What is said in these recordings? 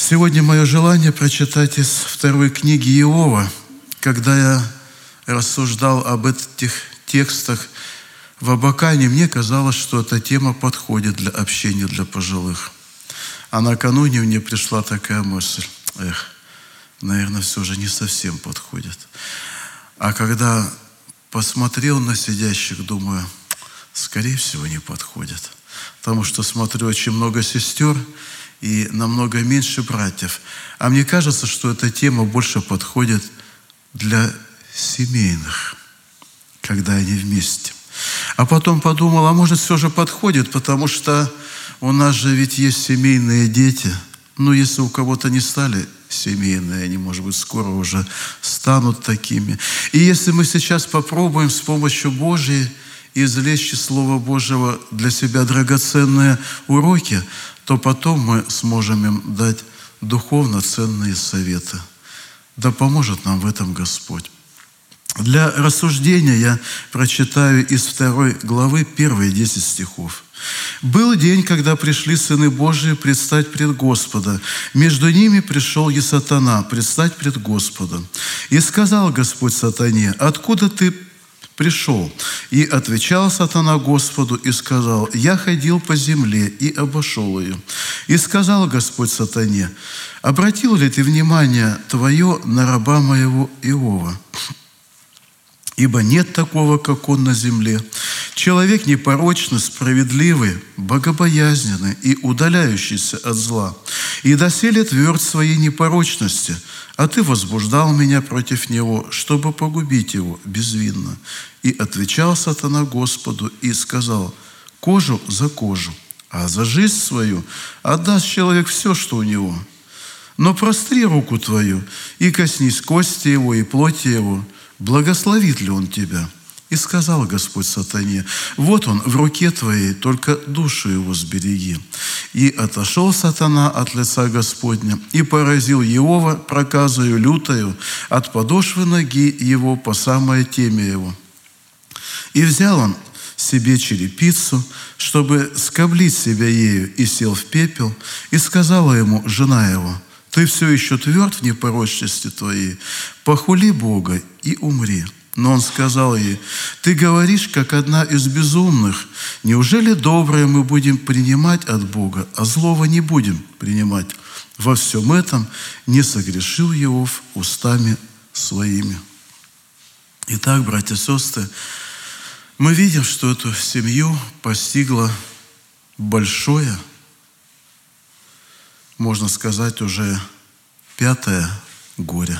Сегодня мое желание прочитать из второй книги Иова. Когда я рассуждал об этих текстах в Абакане, мне казалось, что эта тема подходит для общения для пожилых. А накануне мне пришла такая мысль: наверное, все же не совсем подходит. А когда посмотрел на сидящих, думаю, скорее всего, не подходит. Потому что смотрю очень много сестер и намного меньше братьев. А мне кажется, что эта тема больше подходит для семейных, когда они вместе. А потом подумал, а может, все же подходит, потому что у нас же ведь есть семейные дети. Ну, если у кого-то не стали семейные, они, может быть, скоро уже станут такими. И если мы сейчас попробуем с помощью Божьей извлечь из Слова Божьего для себя драгоценные уроки, то потом мы сможем им дать духовно ценные советы. Да поможет нам в этом Господь. Для рассуждения я прочитаю из 2 главы первые 10 стихов. «Был день, когда пришли сыны Божии предстать пред Господа. Между ними пришел и сатана предстать пред Господом. И сказал Господь сатане: откуда ты пришел? И отвечал сатана Господу и сказал: я ходил по земле и обошел ее. И сказал Господь сатане: обратил ли ты внимание твое на раба моего Иова? Ибо нет такого, как он на земле. Человек непорочный, справедливый, богобоязненный и удаляющийся от зла. И доселе тверд в своей непорочности, а ты возбуждал меня против него, чтобы погубить его безвинно. И отвечал сатана Господу и сказал: кожу за кожу, а за жизнь свою отдаст человек все, что у него. Но простри руку твою и коснись кости его и плоти его, благословит ли он тебя? И сказал Господь сатане: вот он в руке твоей, только душу его сбереги. И отошел сатана от лица Господня и поразил Иова проказою лютою от подошвы ноги его по самое темя его. И взял он себе черепицу, чтобы скоблить себя ею, и сел в пепел, и сказала ему жена его: ты все еще тверд в непорочности твоей, похули Бога и умри. Но он сказал ей: ты говоришь, как одна из безумных. Неужели доброе мы будем принимать от Бога, а злого не будем принимать? Во всем этом не согрешил Иов устами своими. Итак, братья и сестры, мы видим, что эту семью постигло большое, можно сказать, уже 5-е горе.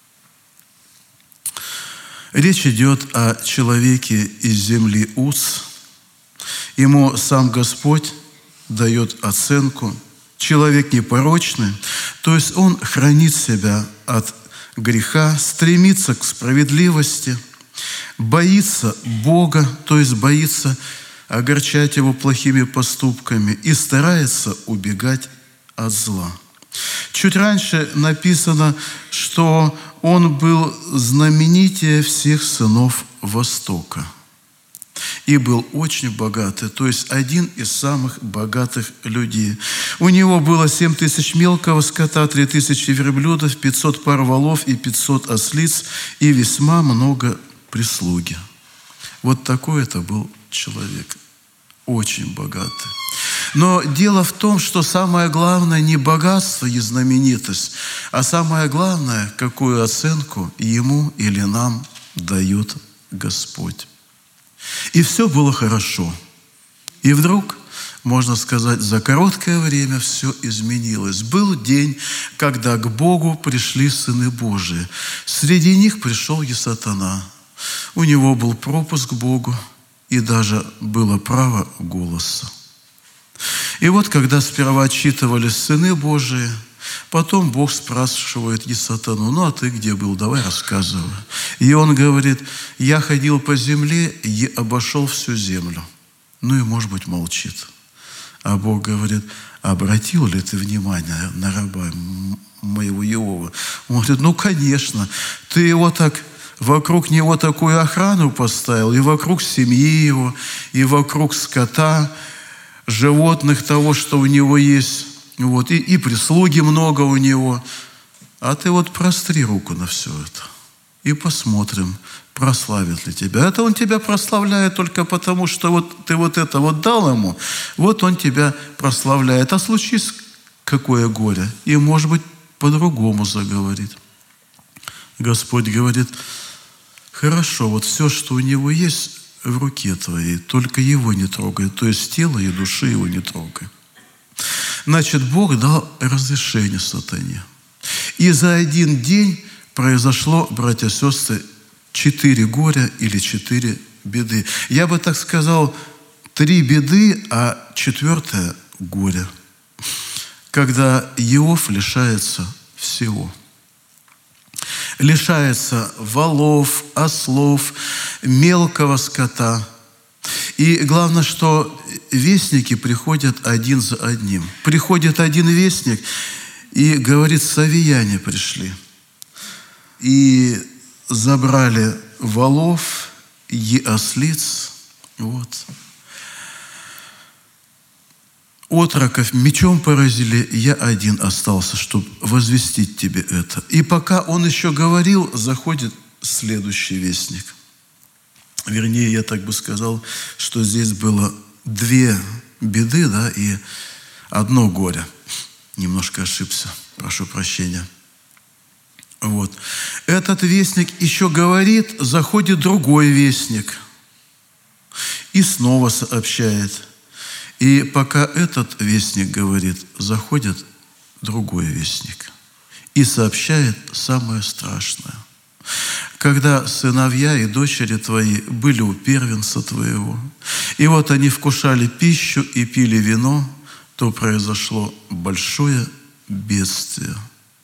Речь идет о человеке из земли Уц. Ему сам Господь дает оценку. Человек непорочный, то есть он хранит себя от греха, стремится к справедливости, боится Бога, то есть боится огорчать Его плохими поступками и старается убегать от зла. Чуть раньше написано, что он был знаменитее всех сынов Востока и был очень богатый, то есть один из самых богатых людей. У него было 7 тысяч мелкого скота, 3 тысячи верблюдов, 500 пар волов и 500 ослиц и весьма много прислуги. Вот такой это был человек, очень богатый. Но дело в том, что самое главное не богатство и знаменитость, а самое главное, какую оценку ему или нам дает Господь. И все было хорошо. И вдруг, можно сказать, за короткое время все изменилось. Был день, когда к Богу пришли сыны Божии. Среди них пришел и сатана. У него был пропуск к Богу, и даже было право голоса. И вот, когда сперва отчитывались сыны Божии, потом Бог спрашивает и сатану: ну, а ты где был? Давай рассказывай. И он говорит: я ходил по земле и обошел всю землю. Ну и, может быть, молчит. А Бог говорит: обратил ли ты внимание на раба моего Иова? Он говорит: ну, конечно. Ты его так, вокруг него такую охрану поставил, и вокруг семьи его, и вокруг скота, животных, того, что у него есть. вот, и прислуги много у него. А ты вот простри руку на все это. И посмотрим, прославит ли тебя. Это он тебя прославляет только потому, что вот ты вот это вот дал ему, вот он тебя прославляет. А случись какое горе, и, может быть, по-другому заговорит. Господь говорит: хорошо, вот все, что у него есть в руке твоей, только его не трогай, то есть тело и души его не трогай. Значит, Бог дал разрешение сатане. И за один день произошло, братья и сестры, 4 горя или 4 беды. Я бы так сказал, 3 беды, а 4 горе. Когда Иов лишается всего. Лишается волов, ослов, мелкого скота. И главное, что вестники приходят один за одним. Приходит один вестник и говорит: савияне пришли. И забрали волов и ослиц. Вот. Отроков мечом поразили, я один остался, чтобы возвестить тебе это. И пока он еще говорил, заходит следующий вестник. Вернее, я так бы сказал, что здесь было 2 беды, да, и 1 горе. Немножко ошибся, прошу прощения. Вот. Этот вестник еще говорит, заходит другой вестник и снова сообщает. И пока этот вестник говорит, заходит другой вестник и сообщает самое страшное. Когда сыновья и дочери твои были у первенца твоего, и вот они вкушали пищу и пили вино, то произошло большое бедствие.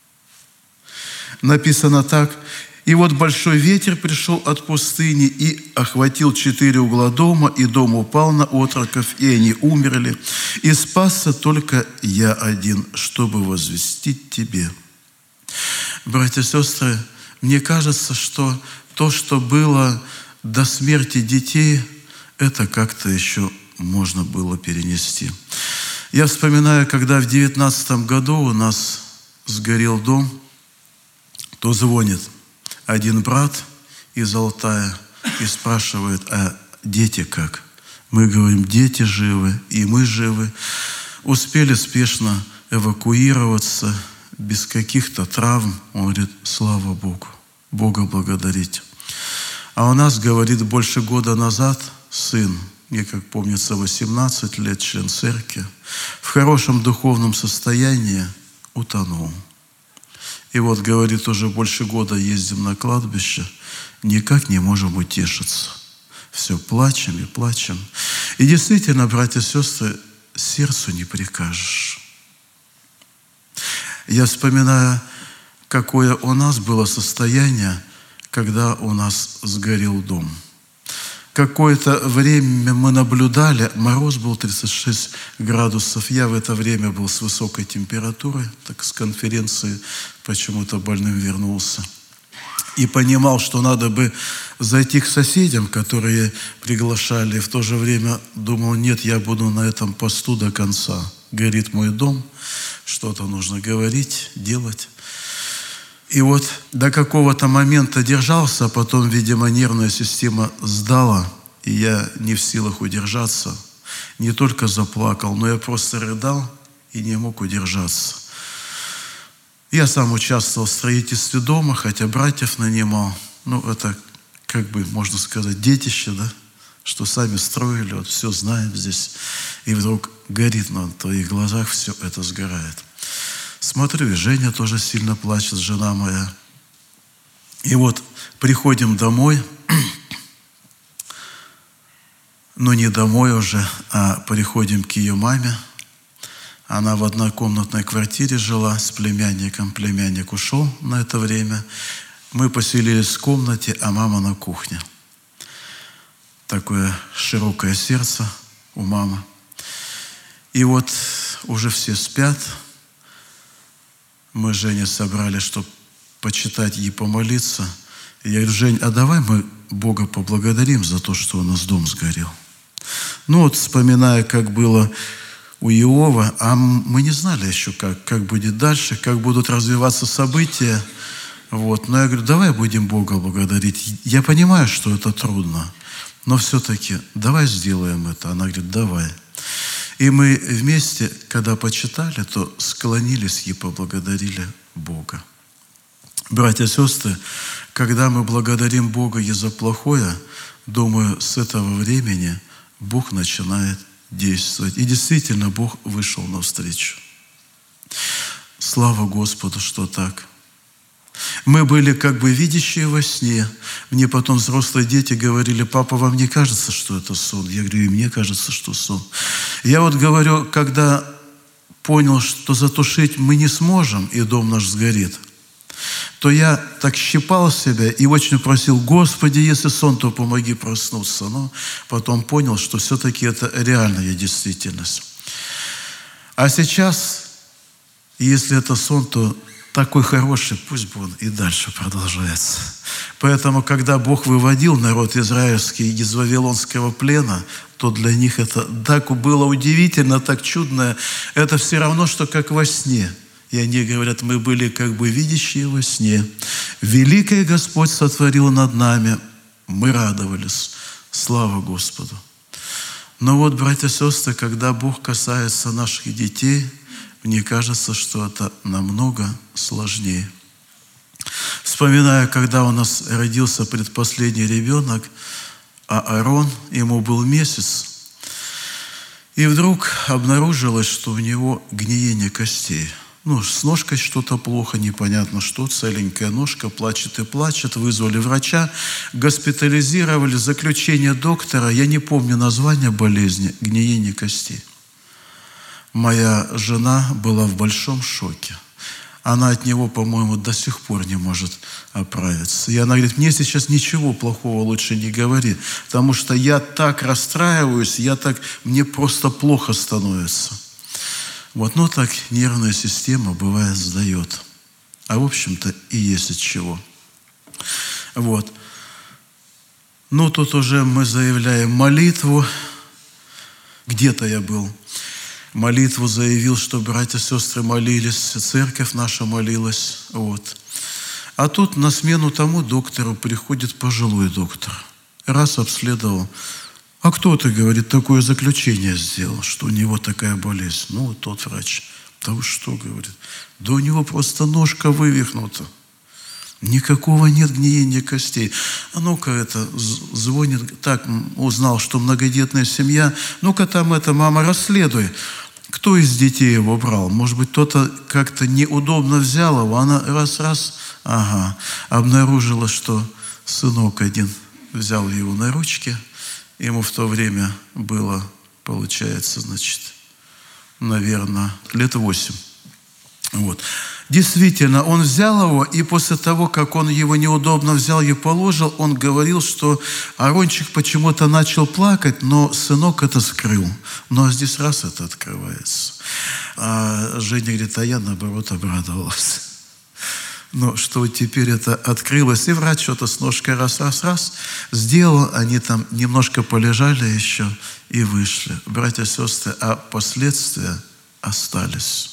Написано так: и вот большой ветер пришел от пустыни и охватил 4 угла дома, и дом упал на отроков, и они умерли. И спасся только я один, чтобы возвестить тебе. Братья и сестры, мне кажется, что то, что было до смерти детей, это как-то еще можно было перенести. Я вспоминаю, когда в 19 году у нас сгорел дом, то звонит один брат из Алтая и спрашивает: а дети как? Мы говорим: дети живы, и мы живы. Успели спешно эвакуироваться, без каких-то травм. Он говорит: слава Богу, Бога благодарить. А у нас, говорит, больше года назад сын, мне, как помнится, 18 лет, член церкви, в хорошем духовном состоянии утонул. И вот, говорит, уже больше года ездим на кладбище, никак не можем утешиться. Все плачем и плачем. И действительно, братья и сестры, сердцу не прикажешь. Я вспоминаю, какое у нас было состояние, когда у нас сгорел дом. Какое-то время мы наблюдали, мороз был 36 градусов. Я в это время был с высокой температурой, так с конференции почему-то больным вернулся. И понимал, что надо бы зайти к соседям, которые приглашали. В то же время думал: нет, я буду на этом посту до конца. Горит мой дом, что-то нужно говорить, делать. И вот до какого-то момента держался, а потом, видимо, нервная система сдала, и я не в силах удержаться. Не только заплакал, но я просто рыдал и не мог удержаться. Я сам участвовал в строительстве дома, хотя братьев нанимал. Ну, это, как бы, можно сказать, детище, да? Что сами строили, вот все знаем здесь. И вдруг горит на твоих глазах, все это сгорает. Смотрю, и Женя тоже сильно плачет, жена моя. И вот приходим домой, но не домой уже, а приходим к ее маме. Она в однокомнатной квартире жила с племянником. Племянник ушел на это время. Мы поселились в комнате, а мама на кухне. Такое широкое сердце у мамы. И вот уже все спят. Мы с Женей собрали, чтобы почитать ей, помолиться. И я говорю: Жень, а давай мы Бога поблагодарим за то, что у нас дом сгорел. Ну вот, вспоминая, как было у Иова, а мы не знали еще, как будет дальше, как будут развиваться события. Вот. Но я говорю, давай будем Бога благодарить. Я понимаю, что это трудно, но все-таки давай сделаем это. Она говорит, давай. И мы вместе, когда почитали, то склонились и поблагодарили Бога. Братья и сестры, когда мы благодарим Бога и за плохое, думаю, с этого времени Бог начинает действовать. И действительно, Бог вышел навстречу. Слава Господу, что так. Мы были как бы видящие во сне. Мне потом взрослые дети говорили, папа, вам не кажется, что это сон? Я говорю, и мне кажется, что сон. Я вот говорю, когда понял, что затушить мы не сможем, и дом наш сгорит, то я так щипал себя и очень просил, Господи, если сон, то помоги проснуться. Но потом понял, что все-таки это реальная действительность. А сейчас, если это сон, то такой хороший, пусть бы он и дальше продолжается. Поэтому, когда Бог выводил народ израильский из вавилонского плена, то для них это так было удивительно, так чудно. Это все равно, что как во сне. И они говорят, мы были как бы видящие во сне. Великое Господь сотворил над нами. Мы радовались. Слава Господу. Но вот, братья и сестры, когда Бог касается наших детей, мне кажется, что это намного сложнее. Вспоминаю, когда у нас родился предпоследний ребенок, Аарон, ему был месяц, и вдруг обнаружилось, что у него гниение костей. С ножкой что-то плохо, непонятно что, целенькая ножка, плачет и плачет. Вызвали врача, госпитализировали, заключение доктора, я не помню название болезни, гниение костей. Моя жена была в большом шоке. Она от него, по-моему, до сих пор не может оправиться. И она говорит, мне сейчас ничего плохого лучше не говори, потому что я так расстраиваюсь, мне просто плохо становится. Так нервная система, бывает, сдает. А в общем-то и есть от чего. Тут уже мы заявляем молитву. Где-то я был. Молитву заявил, что братья и сестры молились, церковь наша молилась. А тут на смену тому доктору приходит пожилой доктор. Раз обследовал. А кто-то, говорит, такое заключение сделал, что у него такая болезнь. Тот врач. Да вы что, говорит? Да у него просто ножка вывихнута. Никакого нет гниения костей. А ну-ка звонит, так узнал, что многодетная семья. Ну-ка там мама, расследуй. Кто из детей его брал? Может быть, кто-то как-то неудобно взял его. Она раз, обнаружила, что сынок один взял его на ручки. Ему в то время было, получается, наверное, лет 8. Действительно, он взял его, и после того, как он его неудобно взял и положил, он говорил, что Арончик почему-то начал плакать, но сынок это скрыл. А здесь раз это открывается. А Женя говорит, а я наоборот обрадовалась. Что теперь это открылось, и врач что-то с ножкой раз сделал, они там немножко полежали еще и вышли. Братья и сестры, а последствия остались.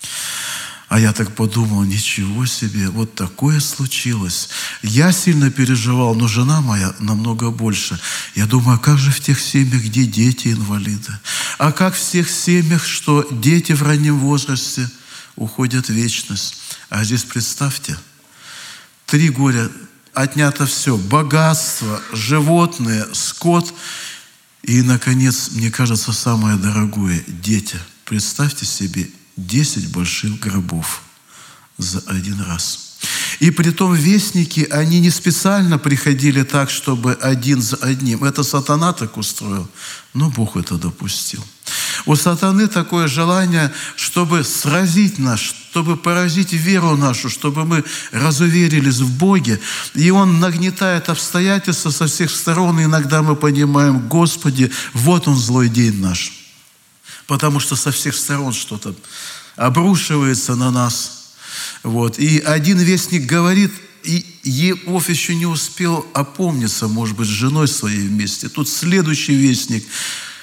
А я так подумал, ничего себе, вот такое случилось. Я сильно переживал, но жена моя намного больше. Я думаю, а как же в тех семьях, где дети инвалиды? А как в тех семьях, что дети в раннем возрасте уходят в вечность? А здесь представьте, 3 горя, отнято все, богатство, животные, скот. И, наконец, мне кажется, самое дорогое – дети. Представьте себе, 10 больших гробов за один раз. И притом вестники, они не специально приходили так, чтобы один за одним. Это сатана так устроил, но Бог это допустил. У сатаны такое желание, чтобы сразить нас, чтобы поразить веру нашу, чтобы мы разуверились в Боге. И он нагнетает обстоятельства со всех сторон. И иногда мы понимаем, Господи, вот он злой день наш. Потому что со всех сторон что-то обрушивается на нас. И один вестник говорит, и Иов еще не успел опомниться, может быть, с женой своей вместе. Тут следующий вестник.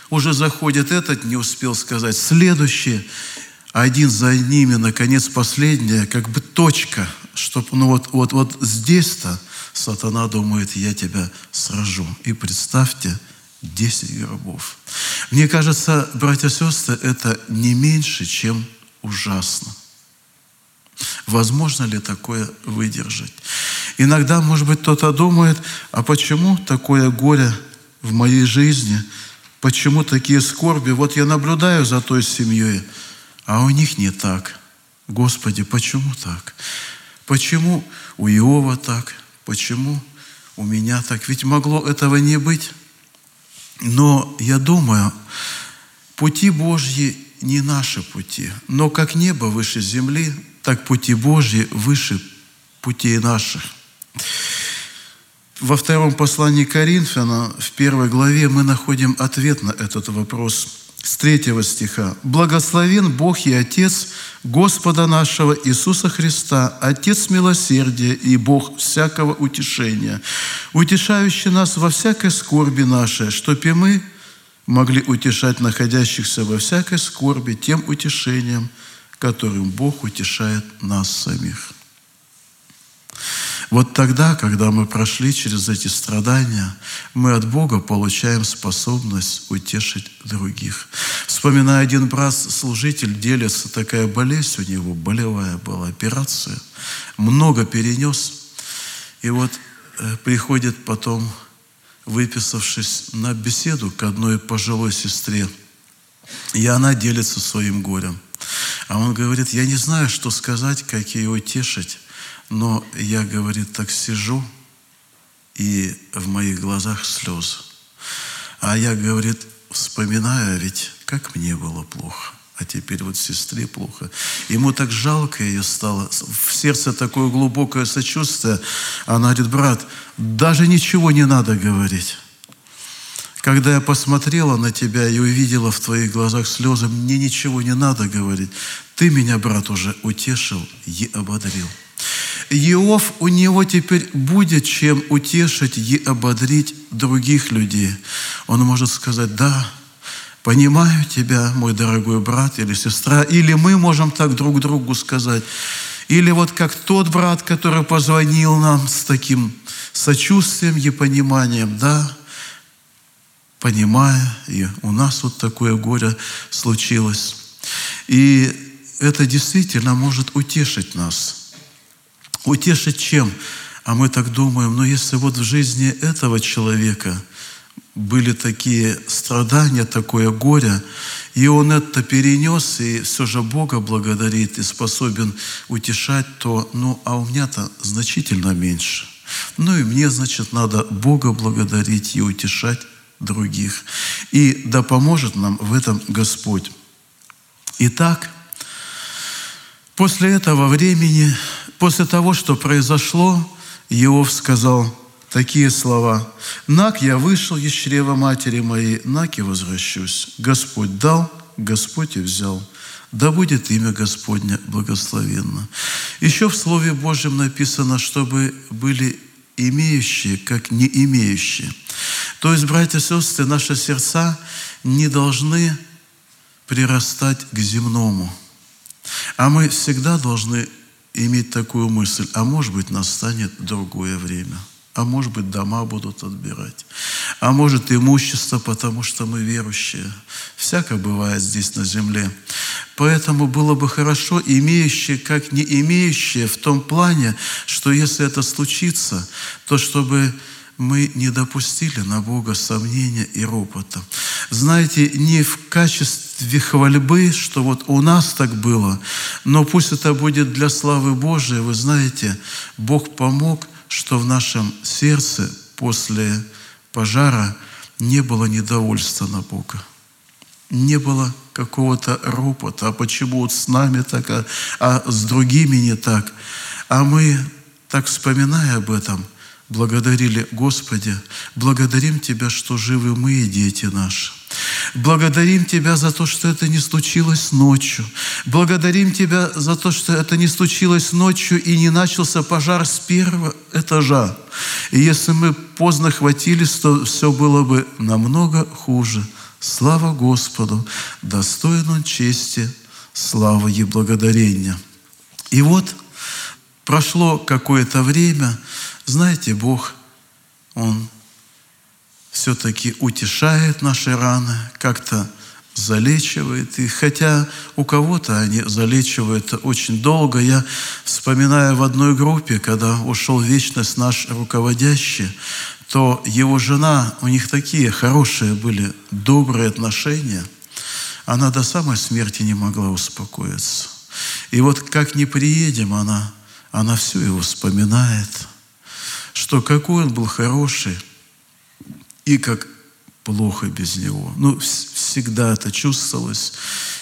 уже заходит этот, не успел сказать, следующий, один за ними, наконец, последняя, как бы точка, чтобы, вот здесь-то сатана думает, я тебя сражу. И представьте, 10 гробов. Мне кажется, братья и сестры, это не меньше, чем ужасно. Возможно ли такое выдержать? Иногда, может быть, кто-то думает, а почему такое горе в моей жизни? Почему такие скорби? Вот я наблюдаю за той семьей, а у них не так. Господи, почему так? Почему у Иова так? Почему у меня так? Ведь могло этого не быть. Но я думаю, пути Божьи не наши пути. Но как небо выше земли, так пути Божьи выше путей наших. Во втором послании к Коринфянам, в 1 главе, мы находим ответ на этот вопрос. С 3 стиха. «Благословен Бог и Отец Господа нашего Иисуса Христа, Отец милосердия и Бог всякого утешения, утешающий нас во всякой скорби нашей, чтоб и мы могли утешать находящихся во всякой скорби тем утешением, которым Бог утешает нас самих». Вот тогда, когда мы прошли через эти страдания, мы от Бога получаем способность утешить других. Вспоминаю, один брат-служитель делится, такая болезнь у него, болевая была операция, много перенес. И вот приходит потом, выписавшись на беседу к одной пожилой сестре, и она делится своим горем. А он говорит, я не знаю, что сказать, как ее утешить. Но я, говорит, так сижу, и в моих глазах слезы. А я, говорит, вспоминаю, ведь как мне было плохо, а теперь вот сестре плохо. Ему так жалко ее стало, в сердце такое глубокое сочувствие. Она говорит, брат, даже ничего не надо говорить. Когда я посмотрела на тебя и увидела в твоих глазах слезы, мне ничего не надо говорить. Ты меня, брат, уже утешил и ободрил. Иов, у него теперь будет чем утешить и ободрить других людей. Он может сказать, да, понимаю тебя, мой дорогой брат или сестра, или мы можем так друг другу сказать. Или вот как тот брат, который позвонил нам с таким сочувствием и пониманием, да, понимая, и у нас вот такое горе случилось. И это действительно может утешить нас. Утешить чем? А мы так думаем, но если вот в жизни этого человека были такие страдания, такое горе, и он это перенес, и все же Бога благодарит, и способен утешать, то, а у меня-то значительно меньше. И мне, значит, надо Бога благодарить и утешать других. И да поможет нам в этом Господь. Итак, после этого времени, после того, что произошло, Иов сказал такие слова. «Нак я вышел из чрева матери моей, нак и возвращусь. Господь дал, Господь и взял. Да будет имя Господне благословенно». Еще в Слове Божьем написано, чтобы были имеющие, как не имеющие. То есть, братья и сестры, наши сердца не должны прирастать к земному. А мы всегда должны иметь такую мысль, а может быть, настанет другое время. А может быть, дома будут отбирать. А может, имущество, потому что мы верующие. Всяко бывает здесь на земле. Поэтому было бы хорошо, имеющие, как не имеющие, в том плане, что если это случится, то чтобы мы не допустили на Бога сомнения и ропота. Знаете, не в качестве хвальбы, что вот у нас так было, но пусть это будет для славы Божией. Вы знаете, Бог помог, что в нашем сердце после пожара не было недовольства на Бога. Не было какого-то ропота. А почему вот с нами так, а с другими не так? А мы, так вспоминая об этом, благодарили: Господи, благодарим Тебя, что живы мы и дети наши. Благодарим Тебя за то, что это не случилось ночью. Благодарим Тебя за то, что это не случилось ночью и не начался пожар с первого этажа. И если мы поздно хватились, то все было бы намного хуже. Слава Господу, достоин Он чести, славы и благодарения». И вот прошло какое-то время, знаете, Бог, Он все-таки утешает наши раны, как-то залечивает. И хотя у кого-то они залечивают очень долго, я вспоминаю в одной группе, когда ушел в вечность наш руководящий, то его жена, у них такие хорошие были, добрые отношения, она до самой смерти не могла успокоиться. И вот как ни приедем, она все его вспоминает, что какой он был хороший и как плохо без него. Всегда это чувствовалось.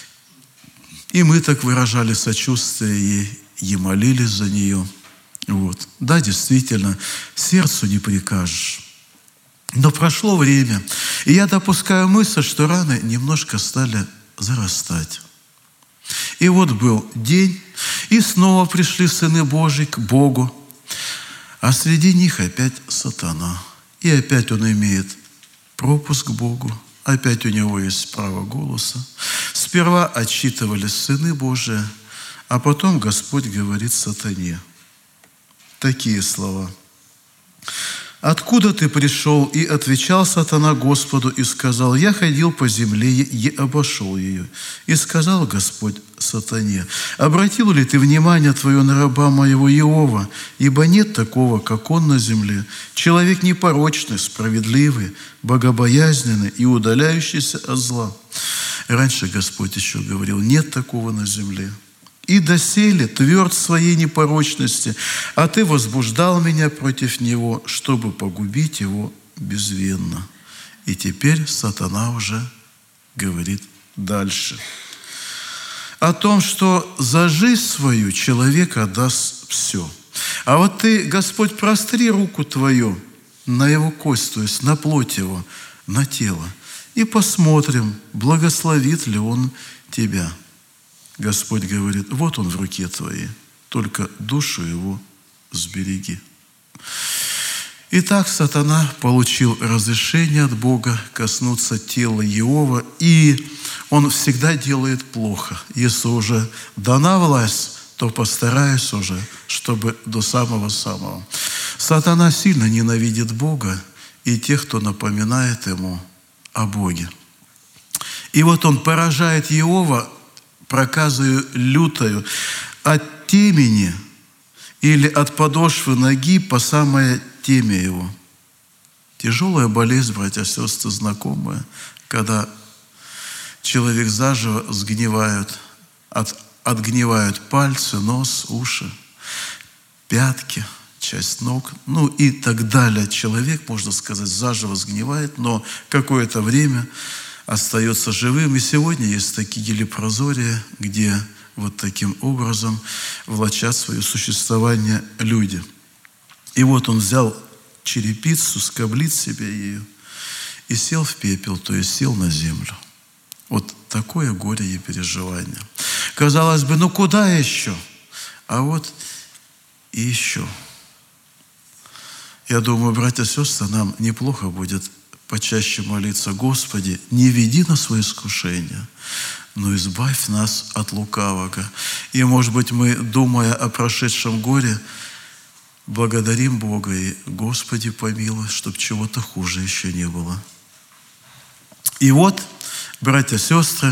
И мы так выражали сочувствие ей и молились за нее. Вот. Да, действительно, сердцу не прикажешь. Но прошло время, и я допускаю мысль, что раны немножко стали зарастать. И вот был день, и снова пришли сыны Божьи к Богу, а среди них опять сатана. И опять он имеет пропуск к Богу, опять у него есть право голоса. Сперва отчитывались сыны Божии, а потом Господь говорит сатане такие слова. «Откуда ты пришел?» И отвечал сатана Господу и сказал: «Я ходил по земле и обошел ее». И сказал Господь сатане: «Обратил ли ты внимание твое на раба моего Иова? Ибо нет такого, как он на земле, человек непорочный, справедливый, богобоязненный и удаляющийся от зла». Раньше Господь еще говорил: нет такого на земле. «И доселе тверд в своей непорочности, а ты возбуждал меня против него, чтобы погубить его безвинно». И теперь сатана уже говорит дальше о том, что за жизнь свою человек отдаст все. А вот ты, Господь, простри руку твою на его кость, то есть на плоть его, на тело, и посмотрим, благословит ли он тебя. Господь говорит: вот он в руке твоей, только душу его сбереги. Итак, сатана получил разрешение от Бога коснуться тела Иова, и он всегда делает плохо. Если уже дана власть, то постараюсь уже, чтобы до самого-самого. Сатана сильно ненавидит Бога и тех, кто напоминает ему о Боге. И вот он поражает Иова проказою лютою от темени или от подошвы ноги по самое темя его. Тяжелая болезнь, братья и сестры, знакомая, когда человек заживо сгнивает, отгнивают пальцы, нос, уши, пятки, часть ног, и так далее. Человек, можно сказать, заживо сгнивает, но какое-то время остается живым. И сегодня есть такие лепрозория, где вот таким образом влачат свое существование люди. И вот он взял черепицу, скоблит себе ее и сел в пепел, то есть сел на землю. Вот такое горе и переживание. Казалось бы, куда еще? А вот и еще. Я думаю, братья и сестры, нам неплохо будет почаще молиться: Господи, не веди нас в искушение, но избавь нас от лукавого. И, может быть, мы, думая о прошедшем горе, благодарим Бога и: Господи, помилуй, чтобы чего-то хуже еще не было. И вот, братья и сестры,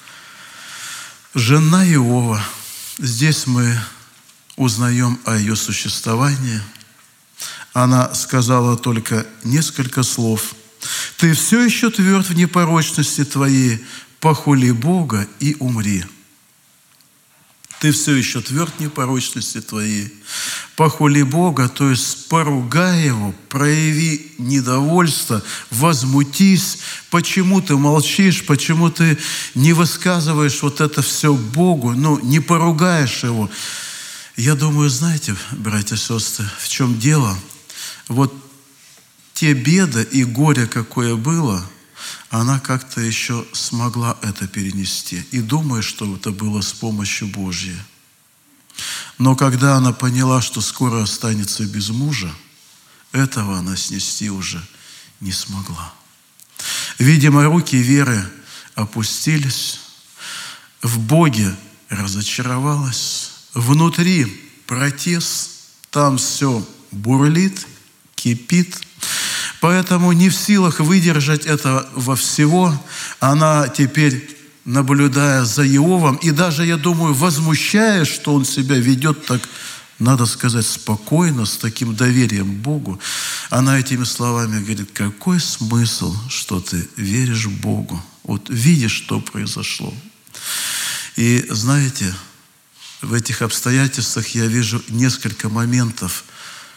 жена Иова, здесь мы узнаем о ее существовании. Она сказала только несколько слов: «Ты все еще тверд в непорочности твоей, похули Бога и умри». Ты все еще тверд в непорочности твоей, похули Бога, то есть поругай Его, прояви недовольство, возмутись. Почему ты молчишь, почему ты не высказываешь вот это все Богу, не поругаешь Его. Я думаю, знаете, братья и сестры, в чем дело? Вот те беды и горе, какое было, она как-то еще смогла это перенести. И думаю, что это было с помощью Божьей. Но когда она поняла, что скоро останется без мужа, этого она снести уже не смогла. Видимо, руки веры опустились, в Боге разочаровалась, внутри протест, там все бурлит, кипит. Поэтому не в силах выдержать этого всего, она теперь, наблюдая за Иовом, и даже, я думаю, возмущаясь, что он себя ведет так, надо сказать, спокойно, с таким доверием к Богу, она этими словами говорит: какой смысл, что ты веришь Богу? Вот видишь, что произошло. И знаете, в этих обстоятельствах я вижу несколько моментов.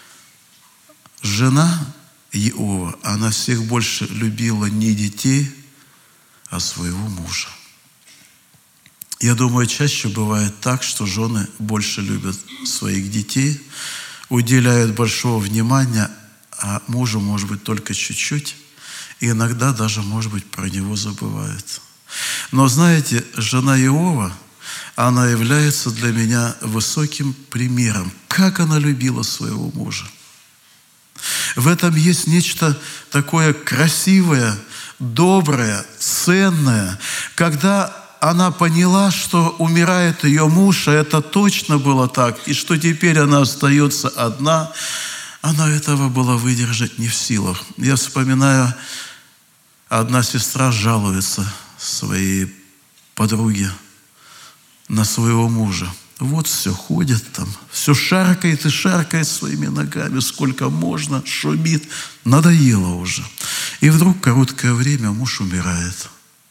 Жена Иова, она всех больше любила не детей, а своего мужа. Я думаю, чаще бывает так, что жены больше любят своих детей, уделяют большого внимания, а мужу, может быть, только чуть-чуть, и иногда даже, может быть, про него забывают. Но знаете, жена Иова, она является для меня высоким примером, как она любила своего мужа. В этом есть нечто такое красивое, доброе, ценное. Когда она поняла, что умирает ее муж, а это точно было так, и что теперь она остается одна, она этого была выдержать не в силах. Я вспоминаю, одна сестра жалуется своей подруге на своего мужа. Вот все ходит там, все шаркает и шаркает своими ногами, сколько можно, шумит, надоело уже. И вдруг короткое время муж умирает.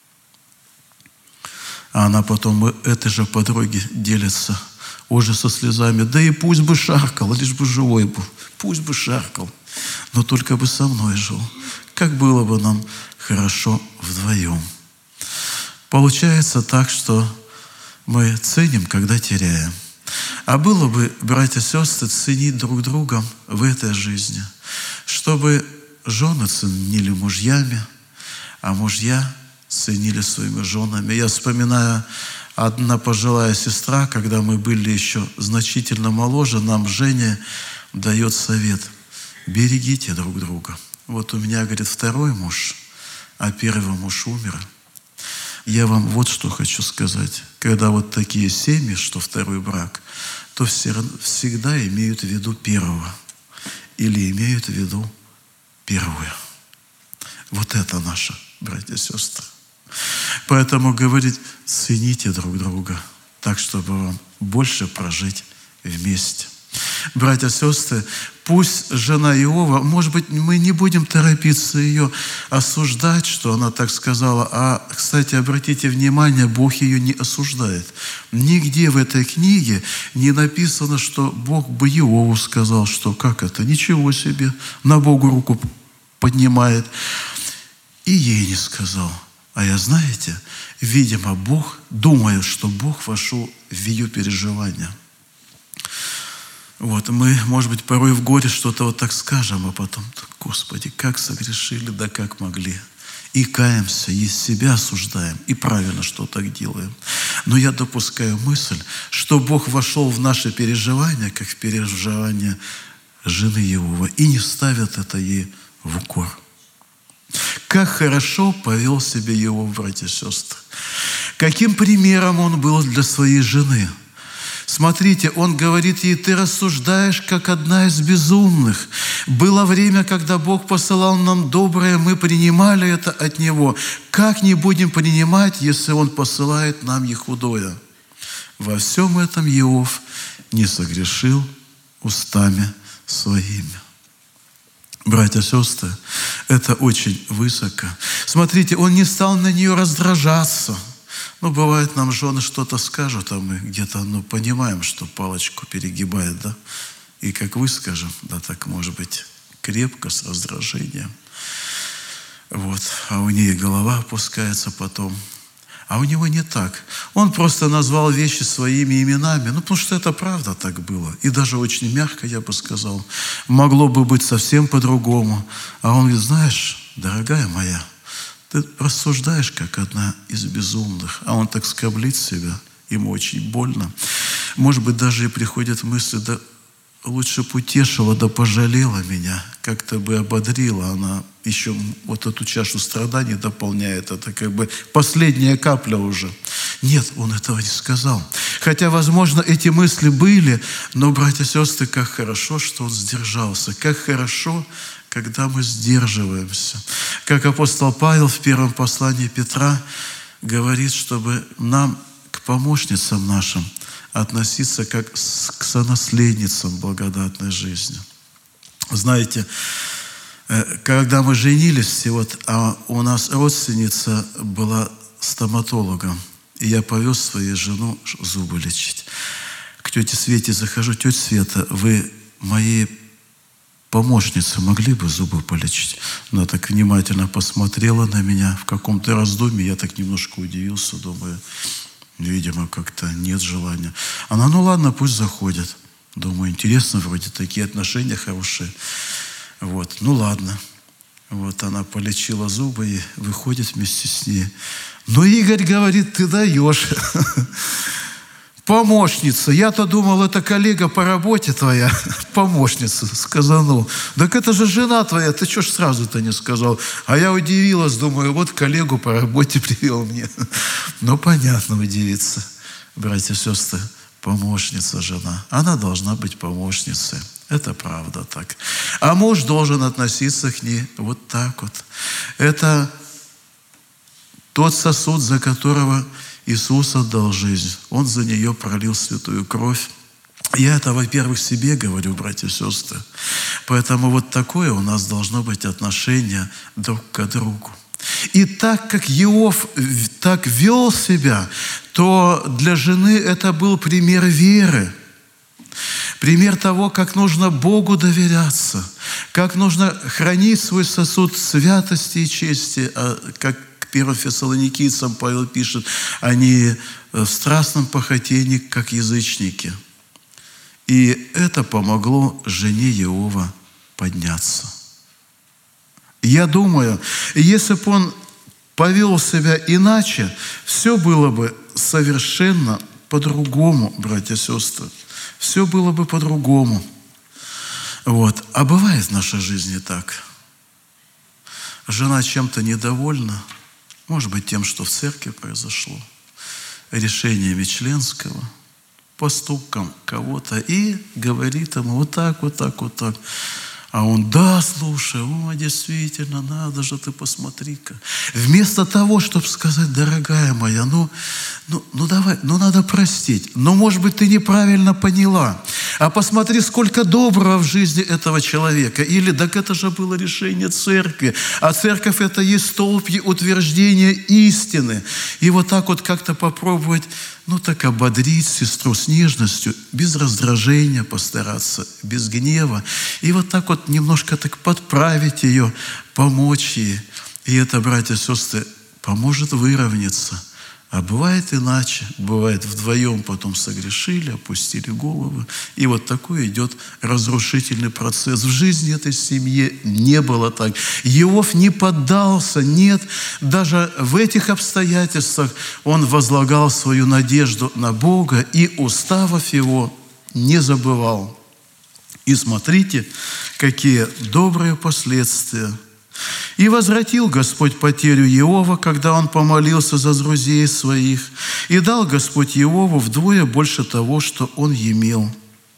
А она потом этой же подруге делится уже со слезами. Да и пусть бы шаркал, лишь бы живой был. Пусть бы шаркал, но только бы со мной жил. Как было бы нам хорошо вдвоем. Получается так, что мы ценим, когда теряем. А было бы, братья и сестры, ценить друг друга в этой жизни, чтобы жены ценили мужьями, а мужья ценили своими женами. Я вспоминаю, одна пожилая сестра, когда мы были еще значительно моложе, нам Женя дает совет: берегите друг друга. Вот у меня, говорит, второй муж, а первый муж умер. Я вам вот что хочу сказать. Когда вот такие семьи, что второй брак, то всегда имеют в виду первого. Или имеют в виду первую. Вот это наше, братья и сестры. Поэтому говорит, цените друг друга, так, чтобы вам больше прожить вместе. Братья и сестры, пусть жена Иова, может быть, мы не будем торопиться ее осуждать, что она так сказала. А, кстати, обратите внимание, Бог ее не осуждает. Нигде в этой книге не написано, что Бог бы Иову сказал, что как это, ничего себе, на Богу руку поднимает. И ей не сказал. А я, знаете, видимо, Бог, думаю, что Бог вошел в ее переживания. Вот, мы, может быть, порой в горе что-то вот так скажем, а потом, Господи, как согрешили, да как могли. И каемся, и себя осуждаем, и правильно, что так делаем. Но я допускаю мысль, что Бог вошел в наши переживания, как в переживания жены Иова, и не ставит это ей в укор. Как хорошо повел себя Иов, братья и сестры. Каким примером он был для своей жены. Смотрите, он говорит ей: ты рассуждаешь, как одна из безумных. Было время, когда Бог посылал нам доброе, мы принимали это от Него. Как не будем принимать, если Он посылает нам и худое? Во всем этом Иов не согрешил устами своими. Братья и сестры, это очень высоко. Смотрите, он не стал на нее раздражаться. Бывает, нам жены что-то скажут, а мы где-то, понимаем, что палочку перегибает, да? И как вы скажем, да, так может быть крепко, с раздражением. Вот. А у нее голова опускается потом. А у него не так. Он просто назвал вещи своими именами, потому что это правда так было. И даже очень мягко, я бы сказал. Могло бы быть совсем по-другому. А он говорит: знаешь, дорогая моя, ты рассуждаешь, как одна из безумных. А он так скоблит себя, ему очень больно. Может быть, даже и приходят мысли: да лучше бы утешила, да пожалела меня, как-то бы ободрила. Она еще вот эту чашу страданий дополняет. Это как бы последняя капля уже. Нет, он этого не сказал. Хотя, возможно, эти мысли были, но, братья и сестры, как хорошо, что он сдержался. Как хорошо, когда мы сдерживаемся. Как апостол Павел в первом послании Петра говорит, чтобы нам, к помощницам нашим, относиться как к сонаследницам благодатной жизни. Знаете, когда мы женились, у нас родственница была стоматологом, и я повез свою жену зубы лечить. К тете Свете захожу: тетя Света, вы моей помощнице могли бы зубы полечить? Она так внимательно посмотрела на меня в каком-то раздумье, я так немножко удивился, думаю, видимо, как-то нет желания. Она: ну ладно, пусть заходит. Думаю, интересно, вроде такие отношения хорошие. Вот, ну ладно. Вот она полечила зубы и выходит вместе с ней. Ну, Игорь говорит, ты даешь. Помощница. Я-то думал, это коллега по работе твоя. Помощница, сказанул. Так это же жена твоя, ты что ж сразу-то не сказал? А я удивилась, думаю, вот коллегу по работе привел мне. Ну, понятно, удивиться. Братья и сестры, помощница жена. Она должна быть помощницей. Это правда так. А муж должен относиться к ней вот так вот. Это тот сосуд, за которого Иисус отдал жизнь. Он за нее пролил святую кровь. Я это, во-первых, себе говорю, братья и сестры. Поэтому вот такое у нас должно быть отношение друг к другу. И так как Иов так вел себя, то для жены это был пример веры. Пример того, как нужно Богу доверяться, как нужно хранить свой сосуд святости и чести, как к 1 Фессалоникийцам Павел пишет, они в страстном похотении, как язычники. И это помогло жене Иова подняться. Я думаю, если бы он повел себя иначе, все было бы совершенно по-другому, братья и сестры. Все было бы по-другому. Вот. А бывает в нашей жизни так. Жена чем-то недовольна, может быть, тем, что в церкви произошло, решениями членского, поступком кого-то, и говорит ему вот так, вот так, вот так. А он: да, слушай, действительно, надо же, ты посмотри-ка. Вместо того, чтобы сказать: дорогая моя, давай, надо простить. Но, может быть, ты неправильно поняла. А посмотри, сколько доброго в жизни этого человека. Или, так это же было решение церкви. А церковь — это есть столб утверждения истины. И вот так вот как-то попробовать, так ободрить сестру с нежностью, без раздражения постараться, без гнева. И вот так вот немножко так подправить ее, помочь ей. И это, братья и сестры, поможет выровняться. А бывает иначе. Бывает, вдвоем потом согрешили, опустили головы. И вот такой идет разрушительный процесс. В жизни этой семьи не было так. Иов не поддался, нет. Даже в этих обстоятельствах он возлагал свою надежду на Бога и, уставов его, не забывал. И смотрите, какие добрые последствия. «И возвратил Господь потерю Иова, когда он помолился за друзей своих, и дал Господь Иову вдвое больше того, что он имел.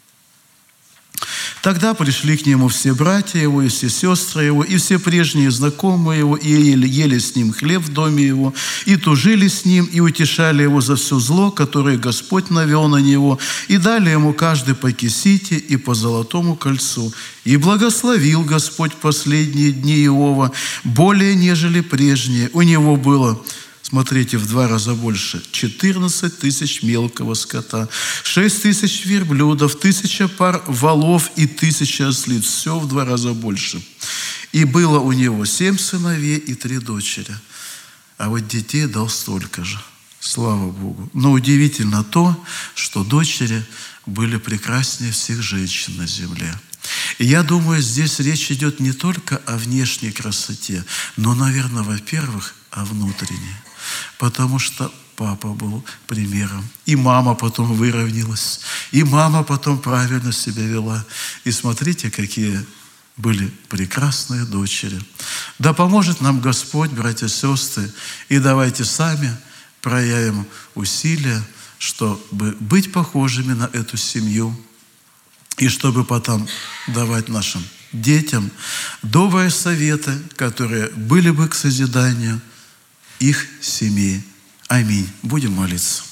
Тогда пришли к нему все братья его, и все сестры его, и все прежние знакомые его, и ели с ним хлеб в доме его, и тужили с ним, и утешали его за все зло, которое Господь навел на него, и дали ему каждый по кисите и по золотому кольцу. И благословил Господь последние дни Иова более, нежели прежние. У него было, смотрите, в 2 раза больше, 14 тысяч мелкого скота, 6 тысяч верблюдов, 1000 пар волов и 1000 ослиц. Все в 2 раза больше. И было у него 7 сыновей и 3 дочери. А вот детей дал столько же. Слава Богу. Но удивительно то, что дочери были прекраснее всех женщин на земле. И я думаю, здесь речь идет не только о внешней красоте, но, наверное, во-первых, о внутренней. Потому что папа был примером. И мама потом выровнялась. И мама потом правильно себя вела. И смотрите, какие были прекрасные дочери. Да поможет нам Господь, братья и сестры. И давайте сами проявим усилия, чтобы быть похожими на эту семью. И чтобы потом давать нашим детям добрые советы, которые были бы к созиданию их семьи. Аминь. Будем молиться.